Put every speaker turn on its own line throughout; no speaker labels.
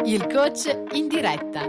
Il coach in diretta.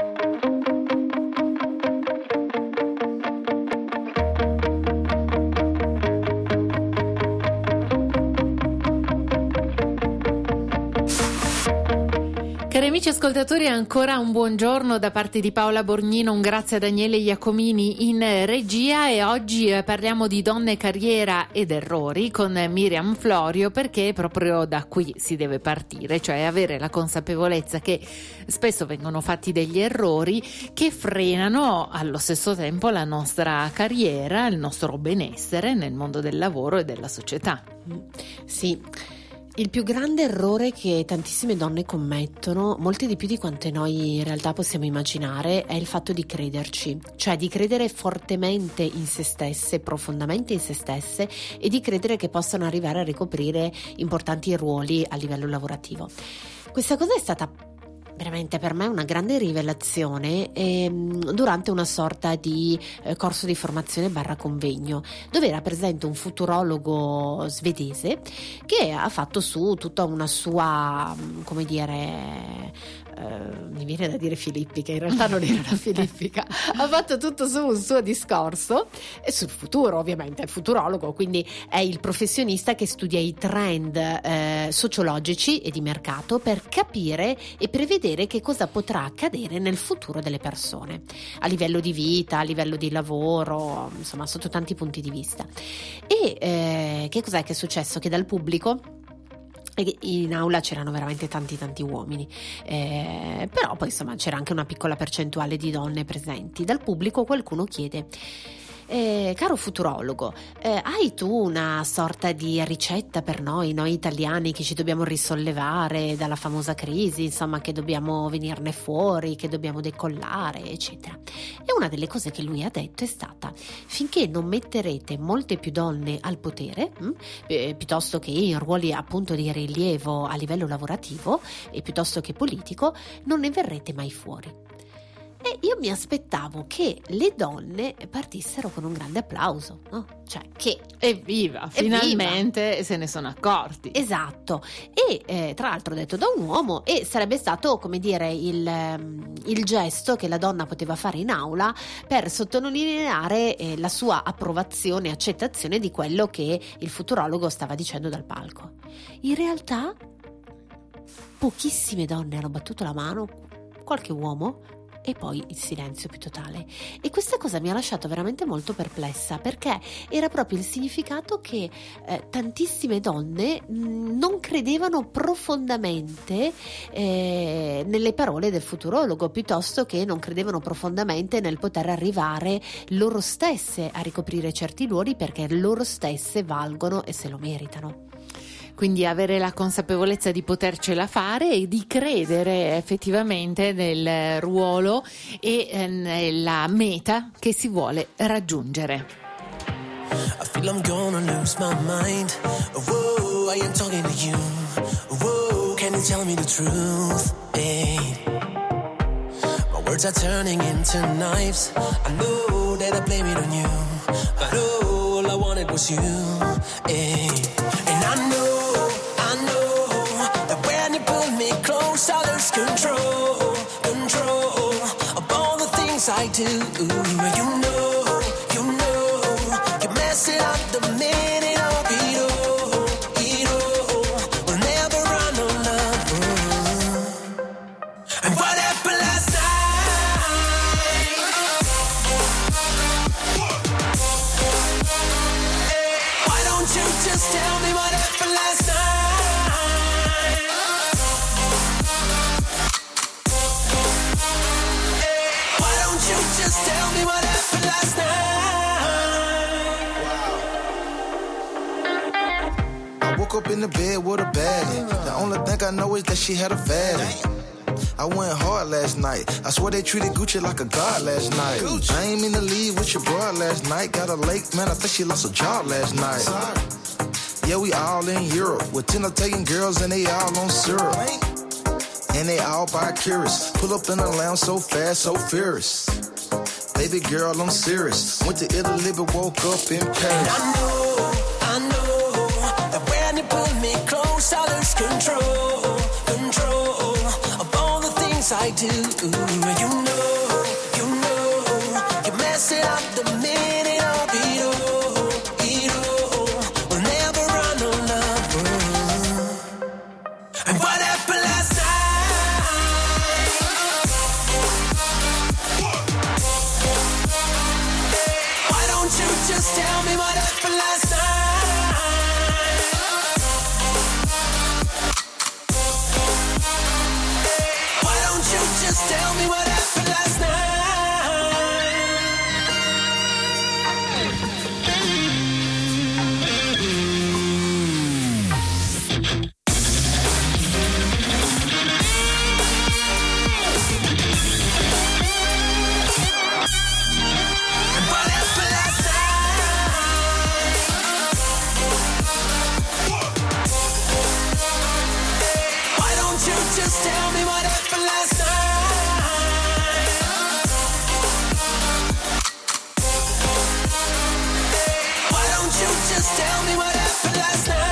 Cari amici ascoltatori, ancora un buongiorno da parte di Paola Borgnino, un grazie a Daniele Iacomini in regia, e oggi parliamo di donne, carriera ed errori con Miriam Florio, perché proprio da qui si deve partire, cioè avere la consapevolezza che spesso vengono fatti degli errori che frenano allo stesso tempo la nostra carriera, il nostro benessere nel mondo del lavoro e della società.
Sì. Il più grande errore che tantissime donne commettono, molte di più di quante noi in realtà possiamo immaginare, è il fatto di crederci, cioè di credere fortemente in se stesse, profondamente in se stesse, e di credere che possano arrivare a ricoprire importanti ruoli a livello lavorativo. Questa cosa è stata veramente per me una grande rivelazione durante una sorta di corso di formazione / convegno, dove era presente un futurologo svedese che ha fatto su tutta una sua, come dire, mi viene da dire filippica, in realtà non era una filippica, ha fatto tutto su un suo discorso e sul futuro. Ovviamente è il futurologo, quindi è il professionista che studia i trend sociologici e di mercato per capire e prevedere che cosa potrà accadere nel futuro delle persone a livello di vita, a livello di lavoro, insomma sotto tanti punti di vista. E che cos'è che è successo? Che dal pubblico, in aula c'erano veramente tanti uomini, però poi insomma c'era anche una piccola percentuale di donne presenti. Dal pubblico qualcuno chiede: caro futurologo, hai tu una sorta di ricetta per noi italiani che ci dobbiamo risollevare dalla famosa crisi, insomma, che dobbiamo venirne fuori, che dobbiamo decollare, eccetera? E una delle cose che lui ha detto è stata: finché non metterete molte più donne al potere, piuttosto che in ruoli appunto di rilievo a livello lavorativo e piuttosto che politico, non ne verrete mai fuori. E io mi aspettavo che le donne partissero con un grande applauso, no? Cioè che
evviva, finalmente se ne sono accorti.
Esatto. E tra l'altro detto da un uomo, e sarebbe stato, come dire, il gesto che la donna poteva fare in aula per sottolineare la sua approvazione e accettazione di quello che il futurologo stava dicendo dal palco. In realtà pochissime donne hanno battuto la mano, qualche uomo, e poi il silenzio più totale. E questa cosa mi ha lasciato veramente molto perplessa, perché era proprio il significato che tantissime donne non credevano profondamente nelle parole del futurologo, piuttosto che non credevano profondamente nel poter arrivare loro stesse a ricoprire certi ruoli, perché loro stesse valgono e se lo meritano.
Quindi avere la consapevolezza di potercela fare e di credere effettivamente nel ruolo e nella meta che si vuole raggiungere.
I feel I'm gonna lose my mind. Whoa, I am talking to you. Whoa, can you tell me the truth? Hey. My words are turning into knives. I know that I blame it on you, but all I wanted was you. Hey. And I know that when you pull me close, I lose control of all the things I do. You know, you're messing up the meaning of it all. We'll never run on love. And what happened last night? Why don't you just tell me what happened last night? Why don't you just tell me what happened last night?
I woke up in the bed with a baddie. The only thing I know is that she had a fatty. I went hard last night. I swear they treated Gucci like a god last night. I ain't in the lead with your broad last night. Got a lake, man, I think she lost her job last night. Yeah, we all in Europe with 10 Italian girls and they all on syrup. And they all by curious. Pull up in the lounge so fast, so furious. Baby girl, I'm serious. Went to Italy but woke up in Paris.
I know that when you pull me close, I lose control of all the I do. You know, you mess it up the minute I'll be it all. We'll never run on love. And what happened last night? Why don't you just tell me what happened last night? Just tell me what happened last night. What happened last night? Why don't you just tell me what happened last night? Just tell me what happened last night.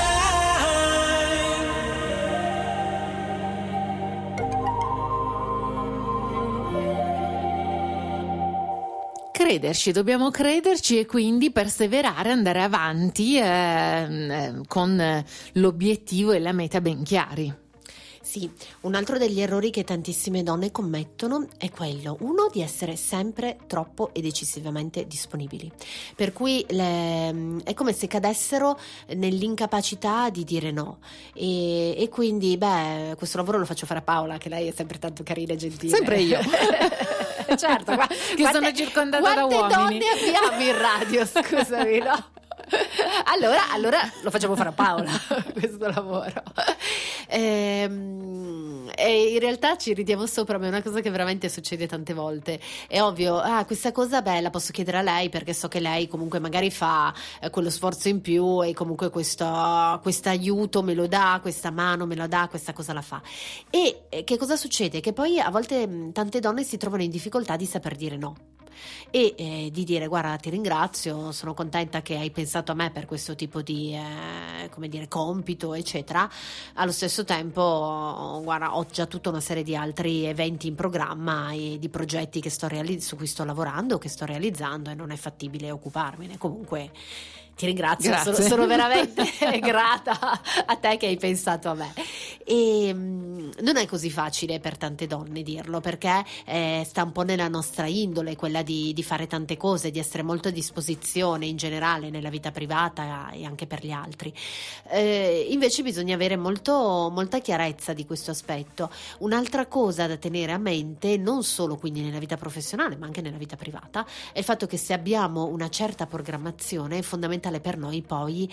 Crederci, dobbiamo crederci e quindi perseverare, andare avanti con l'obiettivo e la meta ben chiari.
Sì, un altro degli errori che tantissime donne commettono è quello, uno, di essere sempre troppo ed eccessivamente disponibili, per cui è come se cadessero nell'incapacità di dire no e quindi questo lavoro lo faccio fare a Paola, che lei è sempre tanto carina e gentile.
Sempre io.
Certo,
che sono circondata da uomini.
Quante donne abbiamo in radio, scusami, no? Allora lo facciamo fare a Paola questo lavoro. E in realtà ci ridiamo sopra, ma è una cosa che veramente succede tante volte. È ovvio, questa cosa la posso chiedere a lei perché so che lei comunque magari fa quello sforzo in più e comunque questo aiuto me lo dà, questa mano me lo dà, questa cosa la fa. E che cosa succede? Che poi a volte tante donne si trovano in difficoltà di saper dire no. E di dire: guarda, ti ringrazio, sono contenta che hai pensato a me per questo tipo di compito, eccetera. Allo stesso tempo, guarda, ho già tutta una serie di altri eventi in programma e di progetti che su cui sto lavorando, che sto realizzando, e non è fattibile occuparmene. Comunque ti ringrazio, sono veramente grata a te che hai pensato a me. E non è così facile per tante donne dirlo, perché sta un po' nella nostra indole quella di fare tante cose, di essere molto a disposizione in generale nella vita privata e anche per gli altri. Invece bisogna avere molta chiarezza di questo aspetto. Un'altra cosa da tenere a mente, non solo quindi nella vita professionale ma anche nella vita privata, è il fatto che se abbiamo una certa programmazione è fondamentale per noi poi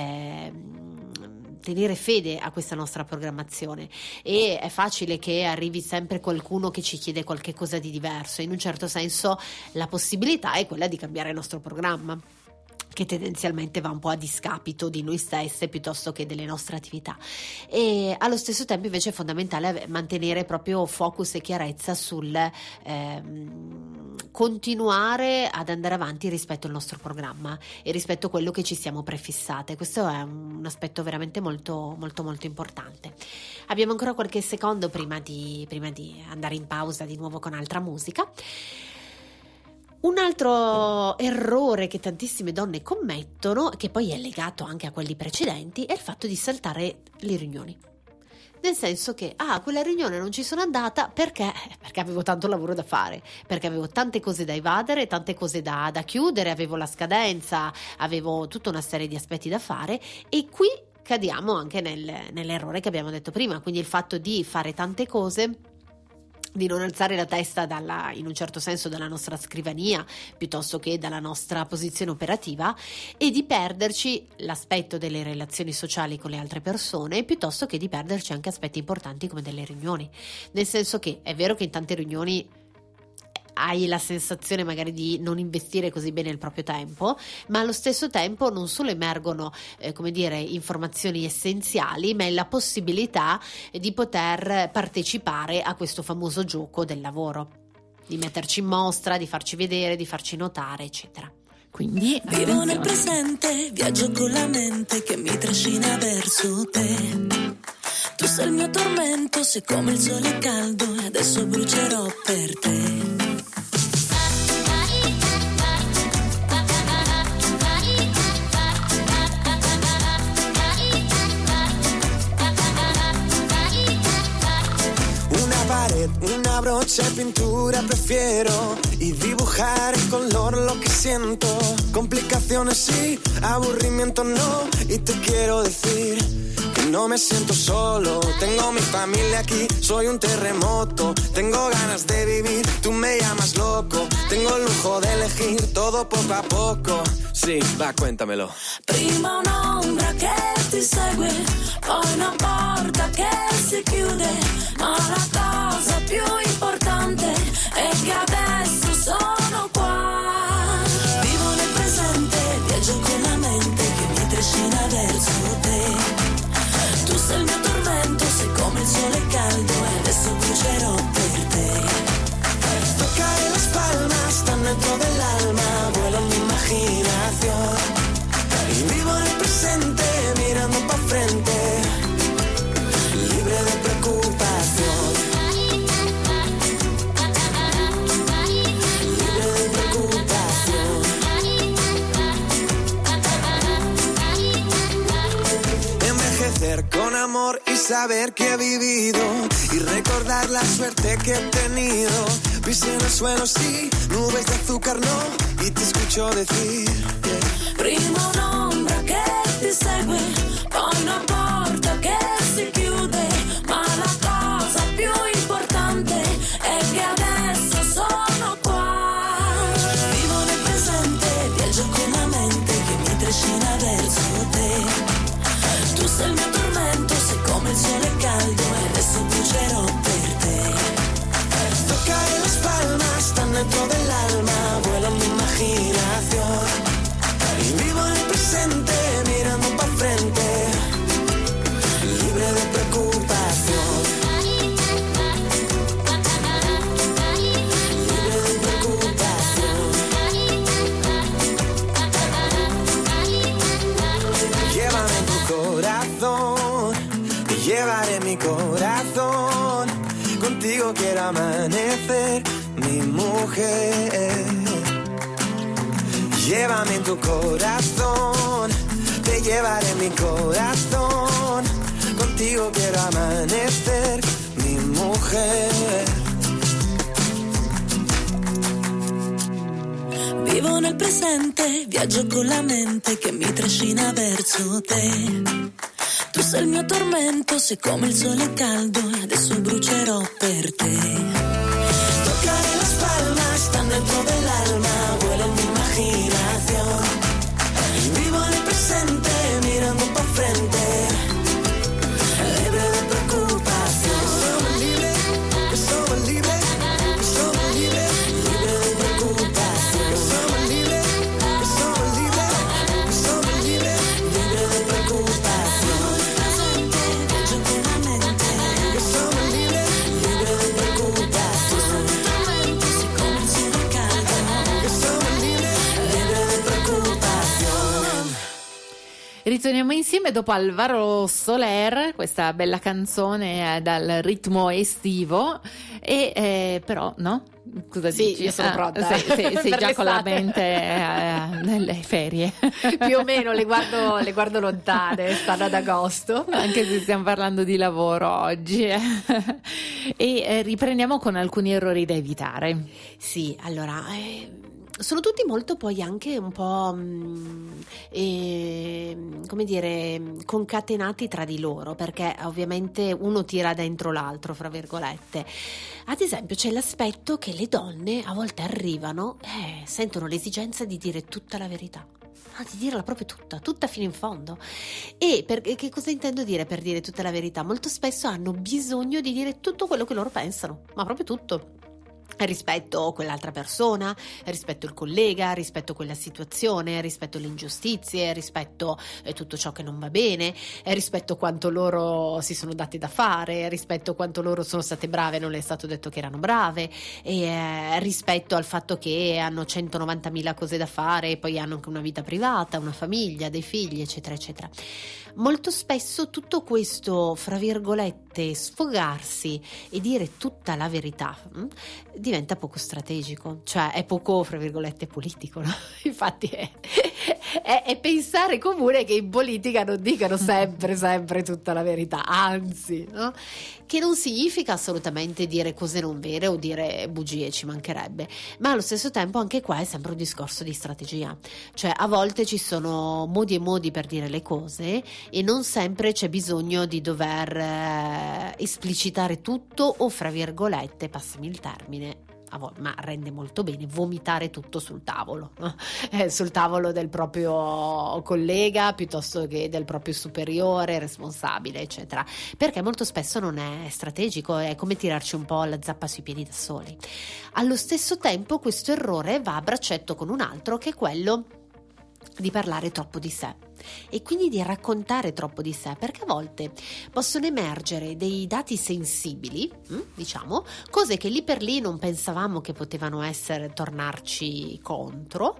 tenere fede a questa nostra programmazione, e è facile che arrivi sempre qualcuno che ci chiede qualche cosa di diverso. In un certo senso la possibilità è quella di cambiare il nostro programma, che tendenzialmente va un po' a discapito di noi stesse piuttosto che delle nostre attività. E allo stesso tempo invece è fondamentale mantenere proprio focus e chiarezza sul continuare ad andare avanti rispetto al nostro programma e rispetto a quello che ci siamo prefissate. Questo è un aspetto veramente molto molto molto importante. Abbiamo ancora qualche secondo prima di andare in pausa di nuovo con altra musica. Un altro errore che tantissime donne commettono, che poi è legato anche a quelli precedenti, è il fatto di saltare le riunioni. Nel senso che quella riunione non ci sono andata perché avevo tanto lavoro da fare, perché avevo tante cose da evadere, tante cose da chiudere, avevo la scadenza, avevo tutta una serie di aspetti da fare, e qui cadiamo anche nell'errore che abbiamo detto prima, quindi il fatto di fare tante cose, di non alzare la testa in un certo senso dalla nostra scrivania piuttosto che dalla nostra posizione operativa, e di perderci l'aspetto delle relazioni sociali con le altre persone, piuttosto che di perderci anche aspetti importanti come delle riunioni. Nel senso che è vero che in tante riunioni hai la sensazione magari di non investire così bene il proprio tempo, ma allo stesso tempo non solo emergono informazioni essenziali, ma è la possibilità di poter partecipare a questo famoso gioco del lavoro, di metterci in mostra, di farci vedere, di farci notare, eccetera.
Quindi
vivo nel presente, viaggio con la mente che mi trascina verso te. Tu sei il mio tormento, sei come il sole caldo e adesso brucerò per te.
Una brocha de pintura prefiero y dibujar en color lo que siento. Complicaciones sí, aburrimiento no. Y te quiero decir que no me siento solo. Tengo mi familia aquí, soy un terremoto. Tengo ganas de vivir, tú me llamas loco. Tengo el lujo de elegir todo poco a poco. Sí, va, cuéntamelo.
Prima un'ombra che ti segue, poi una porta che si chiude, ma la cosa più importante è che adesso sono qua. Vivo nel presente, viaggio con la mente che mi trascina verso te. Tu sei il mio tormento, sei come il sole caldo e adesso brucerò per te.
Tocar las palmas tan dentro del alma, vuelo mi imaginación. Y vivo en el presente, mirando pa' frente, libre de preocupación. Libre de preocupación. Envejecer con amor y saber que he vivido, y recordar la suerte que he tenido. Pisé en el suelo, sí, nubes de azúcar no, y te escucho decir
prima un'ombra che ti segue, poi una porta che si chiude, ma la cosa più importante è che adesso sono qua. Vivo nel presente, viaggio con la mente che mi trascina verso te. Tu sei il mio tormento, sei come il sole caldo e adesso brucerò per te.
tocar las palmas tan dentro del alma, vuelo mi imaginación. Y vivo en el presente, mirando pa' frente, libre de preocupación. Libre de preocupación. Llévame en tu corazón, te llevaré mi corazón. Contigo quiero amanecer, mi mujer. Llévame en tu corazón, te llevaré mi corazón. Contigo quiero amanecer, mi mujer.
Vivo nel presente, viaggio con la mente che mi trascina verso te. Tu sei il mio tormento, sei come il sole caldo e adesso brucerò per te.
Tocaré las palmas tan dentro del alma, vuelo mi imaginación. Vivo en el presente, mirando pa' frente, libre de preocupación. Somos libres, que somos libres, que somos libres, libre de preocupación. Somos libres, que somos libres, que somos libres, libre de preocupación.
Viaggio con la mente
Que somos libres, libre de preocupación.
sei come il sole caldo.
Que somos libres, libre de preocupación.
ritorniamo insieme dopo Alvaro Soler, questa bella canzone dal ritmo estivo e però no? Cosa
Sì,
dici?
io sono pronta.
Sei
Per
già con la
l'estate.
mente nelle ferie.
Più o meno le guardo lontane, stanno ad agosto.
Anche se stiamo parlando di lavoro oggi. E riprendiamo con alcuni errori da evitare.
Sì, allora, sono tutti molto poi anche un po', come dire, concatenati tra di loro, perché ovviamente uno tira dentro l'altro, fra virgolette. Ad esempio c'è l'aspetto che le donne a volte arrivano, sentono l'esigenza di dire tutta la verità. Di dirla proprio tutta fino in fondo. E che cosa intendo dire per dire tutta la verità? Molto spesso hanno bisogno di dire tutto quello che loro pensano, ma proprio tutto. rispetto quell'altra persona, rispetto il collega, rispetto quella situazione, rispetto le ingiustizie, rispetto tutto ciò che non va bene, rispetto quanto loro si sono date da fare, rispetto quanto loro sono state brave e non le è stato detto che erano brave, e rispetto al fatto che hanno 190.000 cose da fare e poi hanno anche una vita privata, una famiglia, dei figli, eccetera eccetera. Molto spesso tutto questo, fra virgolette, sfogarsi e dire tutta la verità diventa poco strategico, cioè è poco, fra virgolette, politico, no? Infatti è pensare comune che in politica non dicano sempre tutta la verità, anzi, no? Che non significa assolutamente dire cose non vere o dire bugie, ci mancherebbe, ma allo stesso tempo anche qua è sempre un discorso di strategia, cioè a volte ci sono modi e modi per dire le cose e non sempre c'è bisogno di dover esplicitare tutto o, fra virgolette, passami il termine, ma rende molto bene, vomitare tutto sul tavolo, no? Sul tavolo del proprio collega piuttosto che del proprio superiore, responsabile, eccetera, perché molto spesso non è strategico, è come tirarci un po' la zappa sui piedi da soli. Allo stesso tempo questo errore va a braccetto con un altro, che è quello di parlare troppo di sé e quindi di raccontare troppo di sé, perché a volte possono emergere dei dati sensibili, diciamo, cose che lì per lì non pensavamo che potevano tornarci contro,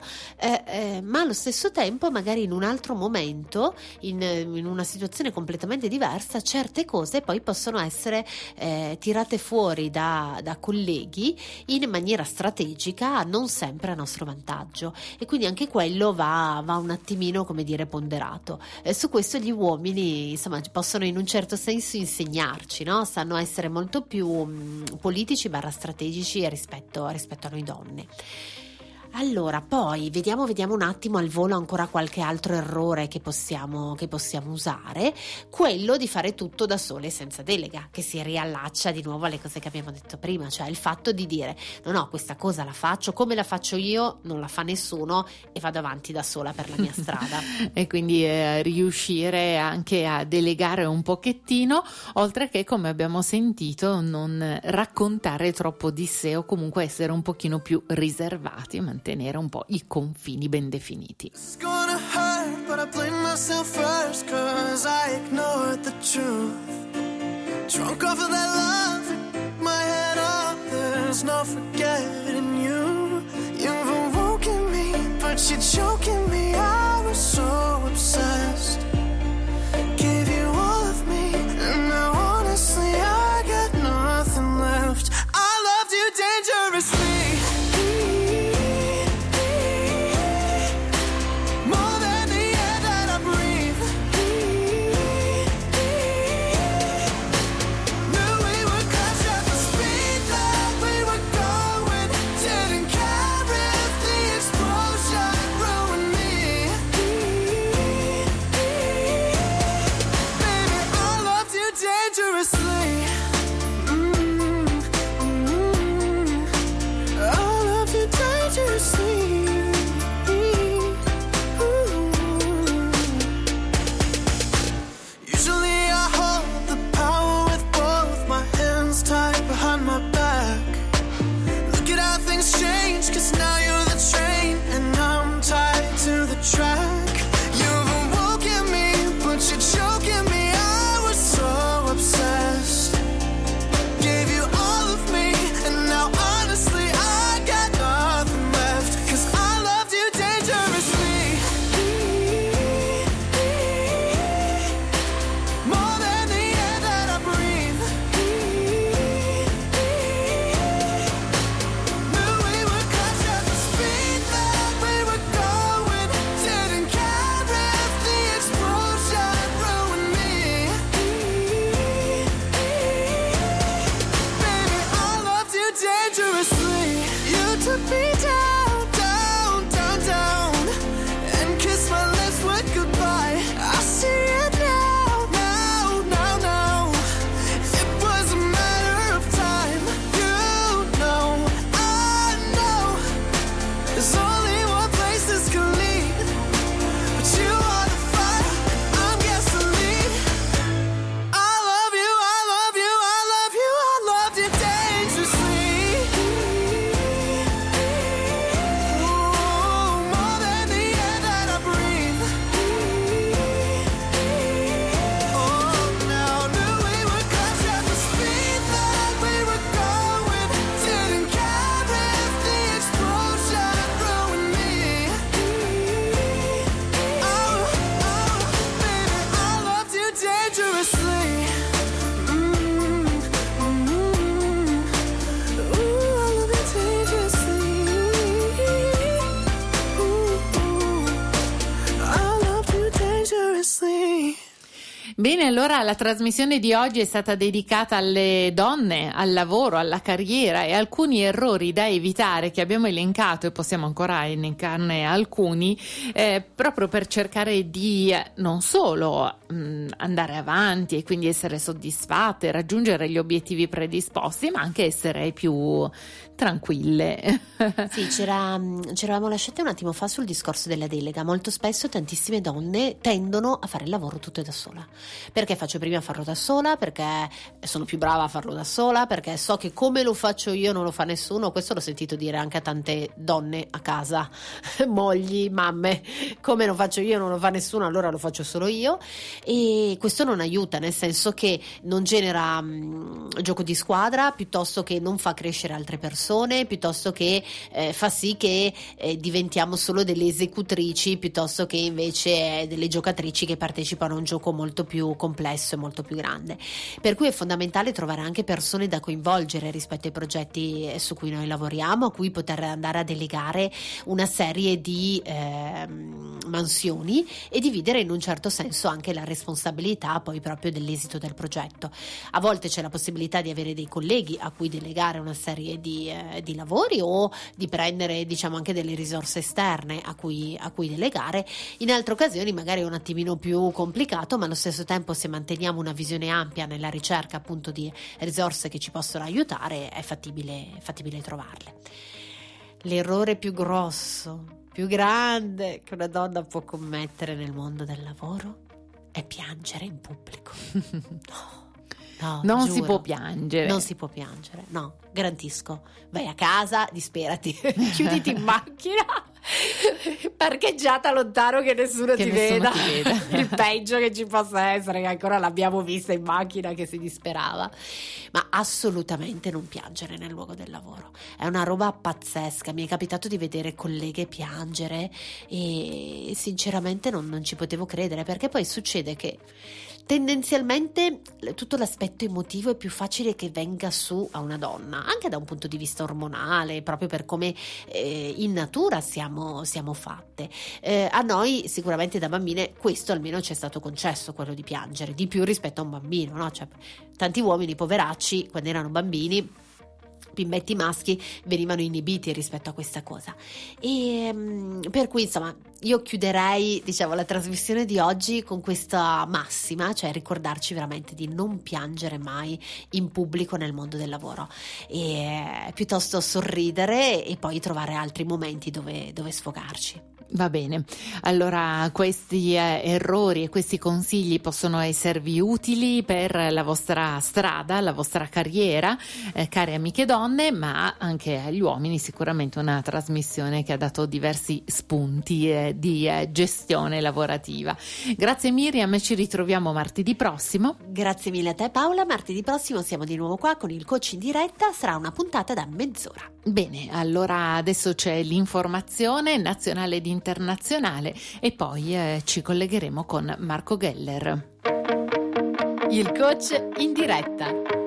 ma allo stesso tempo magari in un altro momento, in una situazione completamente diversa, certe cose poi possono essere tirate fuori da colleghi in maniera strategica, non sempre a nostro vantaggio, e quindi anche quello va un attimino, come dire, ponderato. Su questo gli uomini, insomma, possono in un certo senso insegnarci, no? Sanno essere molto più politici / strategici rispetto a noi donne. Allora, poi vediamo un attimo al volo ancora qualche altro errore che possiamo usare, quello di fare tutto da sole senza delega, che si riallaccia di nuovo alle cose che abbiamo detto prima, cioè il fatto di dire no, questa cosa la faccio come la faccio io, non la fa nessuno e vado avanti da sola per la mia strada.
E quindi riuscire anche a delegare un pochettino, oltre che, come abbiamo sentito, non raccontare troppo di sé o comunque essere un pochino più riservati, mantenere un po' i confini ben definiti.
It's gonna hurt, but I blame myself first, 'cause I ignored the truth. Drunk off of that love, my head up, there's no forgetting you. You've awoken me, but you're choking me. I was so obsessed. Gave you all of me, and now honestly I got nothing left. I loved you dangerously. Ruin me.
Bene, allora la trasmissione di oggi è stata dedicata alle donne, al lavoro, alla carriera e alcuni errori da evitare che abbiamo elencato e possiamo ancora elencarne alcuni, proprio per cercare di non solo andare avanti e quindi essere soddisfatte, raggiungere gli obiettivi predisposti, ma anche essere più tranquille.
Sì, c'eravamo lasciate un attimo fa sul discorso della delega. Molto spesso tantissime donne tendono a fare il lavoro tutto da sola, perché faccio prima a farlo da sola, perché sono più brava a farlo da sola, perché so che come lo faccio io non lo fa nessuno. Questo l'ho sentito dire anche a tante donne a casa, mogli, mamme: come lo faccio io non lo fa nessuno, allora lo faccio solo io. E questo non aiuta, nel senso che non genera gioco di squadra, piuttosto che non fa crescere altre persone, piuttosto che fa sì che diventiamo solo delle esecutrici piuttosto che invece delle giocatrici che partecipano a un gioco molto più complesso e molto più grande. Per cui è fondamentale trovare anche persone da coinvolgere rispetto ai progetti su cui noi lavoriamo, a cui poter andare a delegare una serie di mansioni e dividere in un certo senso anche la responsabilità poi proprio dell'esito del progetto. A volte c'è la possibilità di avere dei colleghi a cui delegare una serie di lavori o di prendere, diciamo, anche delle risorse esterne a cui delegare. In altre occasioni magari è un attimino più complicato, ma allo stesso tempo, se manteniamo una visione ampia nella ricerca appunto di risorse che ci possono aiutare, è fattibile trovarle. L'errore più grosso, più grande che una donna può commettere nel mondo del lavoro è piangere in pubblico. No,
non
giuro,
si può piangere.
Non si può piangere, no, garantisco. Vai a casa, disperati, chiuditi in macchina, parcheggiata lontano che nessuno ti veda. Il peggio che ci possa essere, che ancora l'abbiamo vista in macchina che si disperava. Ma assolutamente non piangere nel luogo del lavoro. È una roba pazzesca. Mi è capitato di vedere colleghe piangere e sinceramente non ci potevo credere, perché poi succede che tendenzialmente tutto l'aspetto emotivo è più facile che venga su a una donna, anche da un punto di vista ormonale, proprio per come in natura siamo fatte. A noi sicuramente da bambine questo almeno ci è stato concesso, quello di piangere, di più rispetto a un bambino, no? Cioè, tanti uomini poveracci quando erano bambini, bimbetti maschi, venivano inibiti rispetto a questa cosa. E per cui insomma io chiuderei, diciamo, la trasmissione di oggi con questa massima, cioè ricordarci veramente di non piangere mai in pubblico nel mondo del lavoro, e piuttosto sorridere e poi trovare altri momenti dove sfogarci.
Va bene, allora questi errori e questi consigli possono esservi utili per la vostra strada, la vostra carriera, care amiche donne, ma anche agli uomini. Sicuramente una trasmissione che ha dato diversi spunti di gestione lavorativa. Grazie Miriam, ci ritroviamo martedì prossimo.
Grazie mille a te Paola, martedì prossimo siamo di nuovo qua con il coach in diretta, sarà una puntata da mezz'ora.
Bene, allora adesso c'è l'informazione nazionale ed internazionale e poi ci collegheremo con Marco Geller.
Il coach in diretta.